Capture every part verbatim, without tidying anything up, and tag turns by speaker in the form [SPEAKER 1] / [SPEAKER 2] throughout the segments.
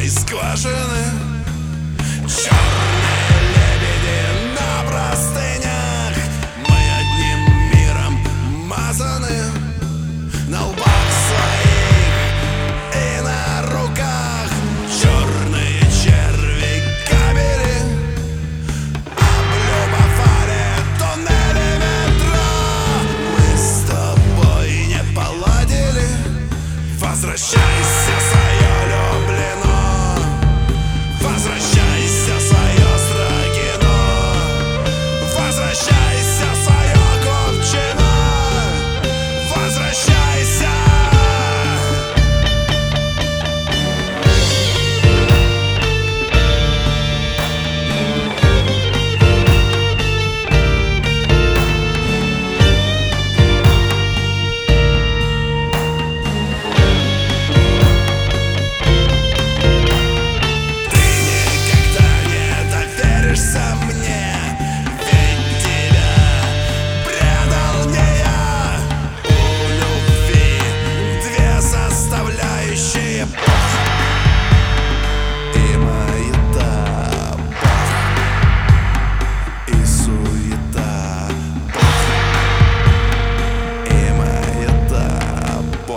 [SPEAKER 1] замочной скважины. Черные лебеди на простынях, мы одним миром мазаны. На лбах своих и на руках черные черви кабели, облюбовали туннели метро. Мы с тобой не поладили, возвращайся, свое люблено. Возвращайся, свое строгино. Возвращайся, свое копчино. Возвращайся. Мне, ведь тебя предал не я. У любви две составляющие: Бог и маята, Бог и суета. Бог и маята, Бог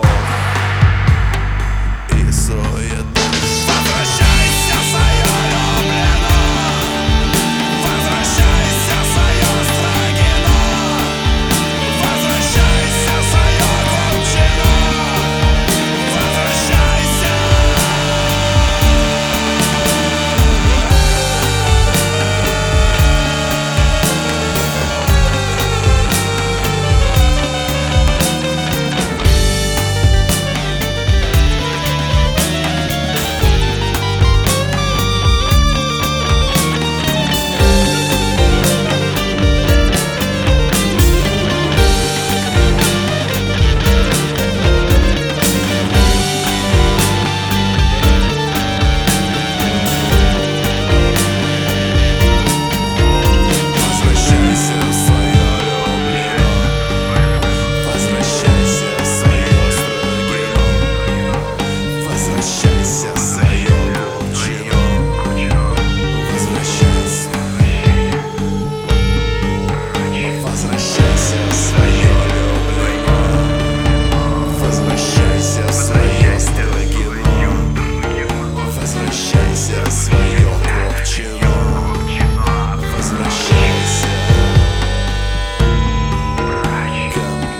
[SPEAKER 1] и суета. Возвращайся, свое люблено. Возвращайся, свое строгино. Возвращайся, свое копчино. Возвращайся. Возвращайся, свое копчино. Возвращайся. Возвращайся, свое люблено. Возвращайся, свое строгино. Возвращайся, свое копчино. Возвращайся ко мне.